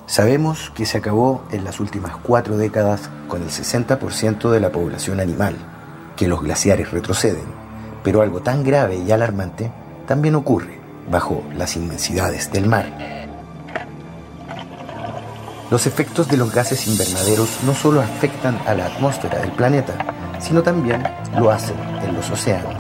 Sabemos que se acabó en las últimas 4 décadas con el 60% de la población animal, que los glaciares retroceden, pero algo tan grave y alarmante también ocurre bajo las inmensidades del mar. Los efectos de los gases invernaderos no solo afectan a la atmósfera del planeta, sino también lo hacen en los océanos.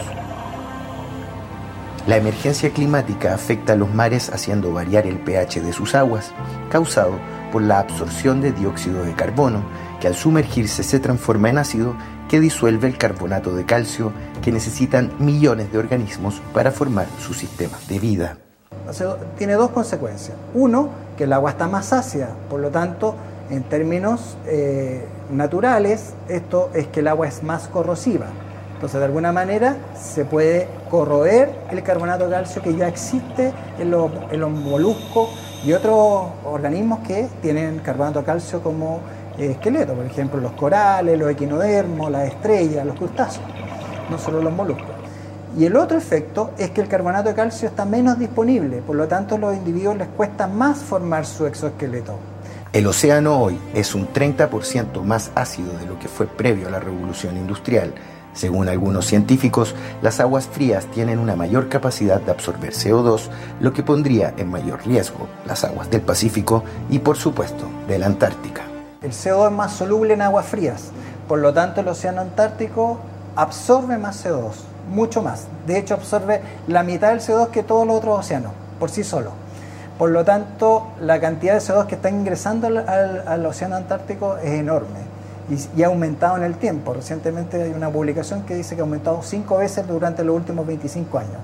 La emergencia climática afecta a los mares haciendo variar el pH de sus aguas, causado por la absorción de dióxido de carbono, que al sumergirse se transforma en ácido que disuelve el carbonato de calcio que necesitan millones de organismos para formar sus sistemas de vida. O sea, tiene dos consecuencias. Uno, que el agua está más ácida, por lo tanto, en términos naturales, esto es que el agua es más corrosiva. Entonces, de alguna manera, se puede corroer el carbonato de calcio que ya existe en los moluscos y otros organismos que tienen carbonato de calcio como esqueleto, por ejemplo, los corales, los equinodermos, las estrellas, los crustáceos, no solo los moluscos. Y el otro efecto es que el carbonato de calcio está menos disponible, por lo tanto a los individuos les cuesta más formar su exoesqueleto. El océano hoy es un 30% más ácido de lo que fue previo a la revolución industrial. Según algunos científicos, las aguas frías tienen una mayor capacidad de absorber CO2, lo que pondría en mayor riesgo las aguas del Pacífico y, por supuesto, de la Antártica. El CO2 es más soluble en aguas frías, por lo tanto el océano Antártico absorbe más CO2, mucho más. De hecho, absorbe la mitad del CO2 que todos los otros océanos, por sí solo. Por lo tanto, la cantidad de CO2 que está ingresando al océano Antártico es enorme y ha aumentado en el tiempo. Recientemente hay una publicación que dice que ha aumentado 5 veces durante los últimos 25 años.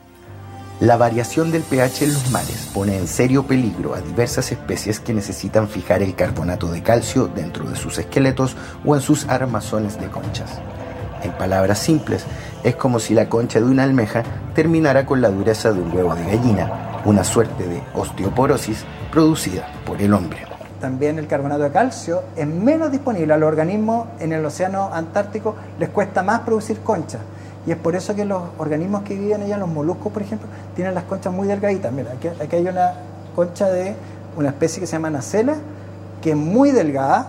La variación del pH en los mares pone en serio peligro a diversas especies que necesitan fijar el carbonato de calcio dentro de sus esqueletos o en sus armazones de conchas. En palabras simples, es como si la concha de una almeja terminara con la dureza de un huevo de gallina, una suerte de osteoporosis producida por el hombre. También el carbonato de calcio es menos disponible a los organismos en el océano Antártico, les cuesta más producir conchas. Y es por eso que los organismos que viven allá, los moluscos, por ejemplo, tienen las conchas muy delgaditas. Mira, aquí hay una concha de una especie que se llama nacela, que es muy delgada,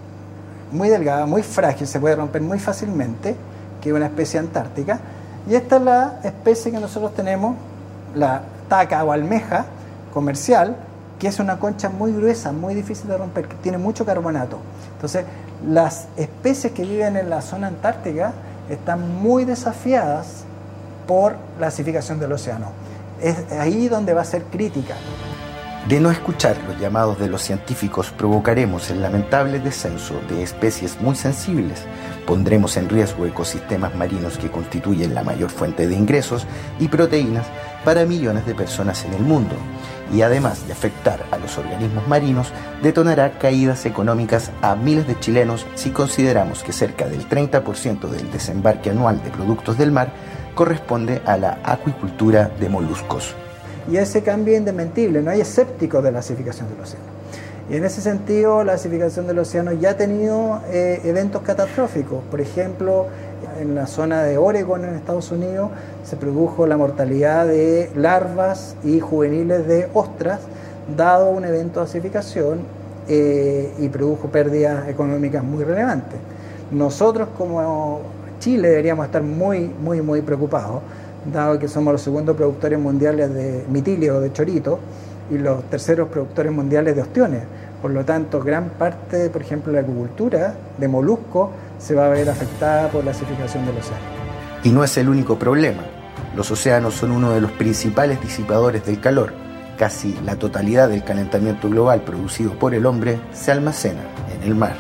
muy frágil, se puede romper muy fácilmente, que es una especie antártica. Y esta es la especie que nosotros tenemos, la taca o almeja comercial, que es una concha muy gruesa, muy difícil de romper, que tiene mucho carbonato. Entonces, las especies que viven en la zona antártica están muy desafiadas por la acidificación del océano. Es ahí donde va a ser crítica. De no escuchar los llamados de los científicos, provocaremos el lamentable descenso de especies muy sensibles, pondremos en riesgo ecosistemas marinos que constituyen la mayor fuente de ingresos y proteínas para millones de personas en el mundo, y además de afectar a los organismos marinos, detonará caídas económicas a miles de chilenos si consideramos que cerca del 30% del desembarque anual de productos del mar corresponde a la acuicultura de moluscos. Y ese cambio es indesmentible, no hay escépticos de la acidificación del océano. Y en ese sentido, la acidificación del océano ya ha tenido eventos catastróficos. Por ejemplo, en la zona de Oregon, en Estados Unidos, se produjo la mortalidad de larvas y juveniles de ostras, dado un evento de acidificación y produjo pérdidas económicas muy relevantes. Nosotros como Chile deberíamos estar muy preocupados, dado que somos los segundos productores mundiales de mitilio, de chorito, y los terceros productores mundiales de ostiones. Por lo tanto, gran parte, por ejemplo, de la acuicultura de moluscos se va a ver afectada por la acidificación del océano. Y no es el único problema. Los océanos son uno de los principales disipadores del calor. Casi la totalidad del calentamiento global producido por el hombre se almacena en el mar.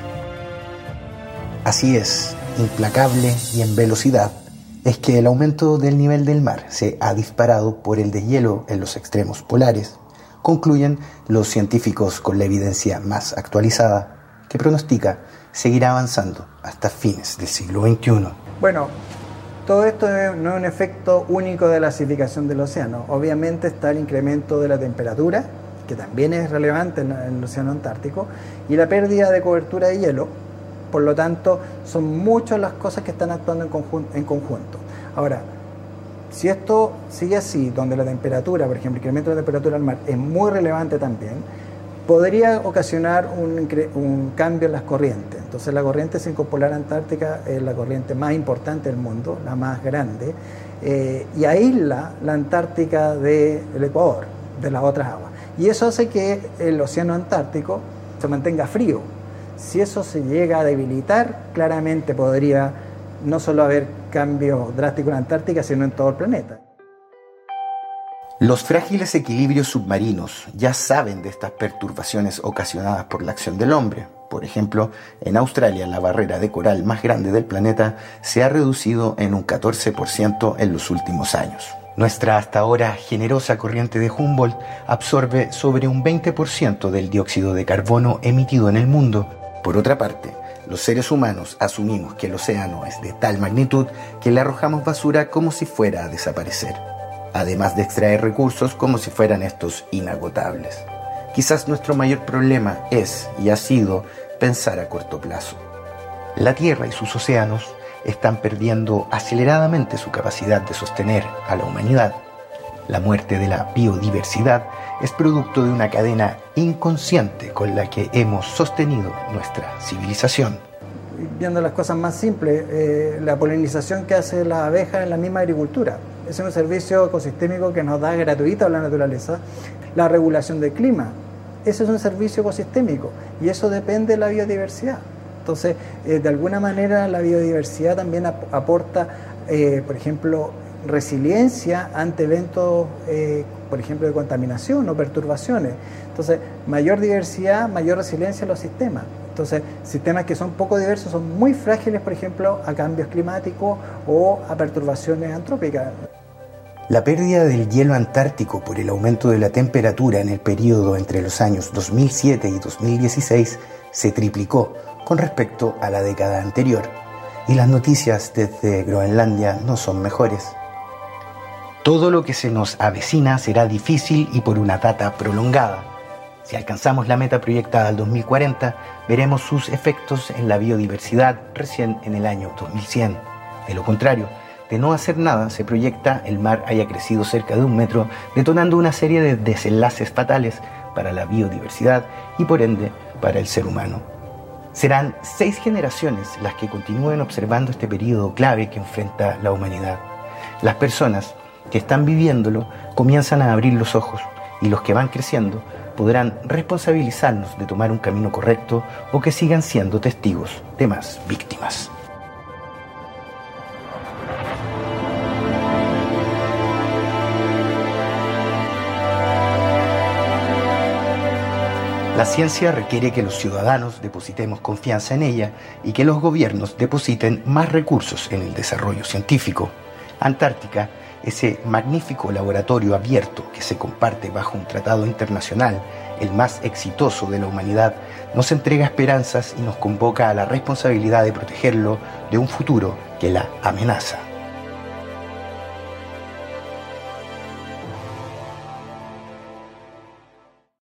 Así es, implacable y en velocidad, es que el aumento del nivel del mar se ha disparado por el deshielo en los extremos polares, concluyen los científicos con la evidencia más actualizada, que pronostica seguirá avanzando hasta fines del siglo XXI. Bueno, todo esto no es un efecto único de la acidificación del océano. Obviamente está el incremento de la temperatura, que también es relevante en el océano Antártico, y la pérdida de cobertura de hielo. Por lo tanto, son muchas las cosas que están actuando en conjunto. Ahora, si esto sigue así, donde la temperatura, por ejemplo, el incremento de la temperatura del mar es muy relevante también, podría ocasionar un cambio en las corrientes. Entonces la corriente circumpolar antártica es la corriente más importante del mundo, la más grande, y aísla la Antártica del Ecuador, de las otras aguas. Y eso hace que el océano Antártico se mantenga frío. Si eso se llega a debilitar, claramente podría no solo haber cambios drásticos en la Antártica, sino en todo el planeta. Los frágiles equilibrios submarinos ya saben de estas perturbaciones ocasionadas por la acción del hombre. Por ejemplo, en Australia la barrera de coral más grande del planeta se ha reducido en un 14% en los últimos años. Nuestra hasta ahora generosa corriente de Humboldt absorbe sobre un 20% del dióxido de carbono emitido en el mundo. Por otra parte, los seres humanos asumimos que el océano es de tal magnitud que le arrojamos basura como si fuera a desaparecer, además de extraer recursos como si fueran estos inagotables. Quizás nuestro mayor problema es y ha sido pensar a corto plazo. La Tierra y sus océanos están perdiendo aceleradamente su capacidad de sostener a la humanidad. La muerte de la biodiversidad es producto de una cadena inconsciente con la que hemos sostenido nuestra civilización. Viendo las cosas más simples, la polinización que hace la abeja en la misma agricultura. Es un servicio ecosistémico que nos da gratuito a la naturaleza. La regulación del clima, ese es un servicio ecosistémico y eso depende de la biodiversidad. Entonces, de alguna manera la biodiversidad también aporta, por ejemplo, resiliencia ante eventos, por ejemplo, de contaminación o perturbaciones. Entonces, mayor diversidad, mayor resiliencia en los sistemas. Entonces, sistemas que son poco diversos son muy frágiles, por ejemplo, a cambios climáticos o a perturbaciones antrópicas. La pérdida del hielo antártico por el aumento de la temperatura en el periodo entre los años 2007 y 2016 se triplicó con respecto a la década anterior, y las noticias desde Groenlandia no son mejores. Todo lo que se nos avecina será difícil y por una data prolongada. Si alcanzamos la meta proyectada al 2040, veremos sus efectos en la biodiversidad recién en el año 2100. De lo contrario, de no hacer nada, se proyecta el mar haya crecido cerca de 1 metro, detonando una serie de desenlaces fatales para la biodiversidad y por ende para el ser humano. Serán 6 generaciones las que continúen observando este periodo clave que enfrenta la humanidad. Las personas que están viviéndolo comienzan a abrir los ojos y los que van creciendo podrán responsabilizarnos de tomar un camino correcto o que sigan siendo testigos de más víctimas. La ciencia requiere que los ciudadanos depositemos confianza en ella y que los gobiernos depositen más recursos en el desarrollo científico. Antártica, ese magnífico laboratorio abierto que se comparte bajo un tratado internacional, el más exitoso de la humanidad, nos entrega esperanzas y nos convoca a la responsabilidad de protegerlo de un futuro que la amenaza.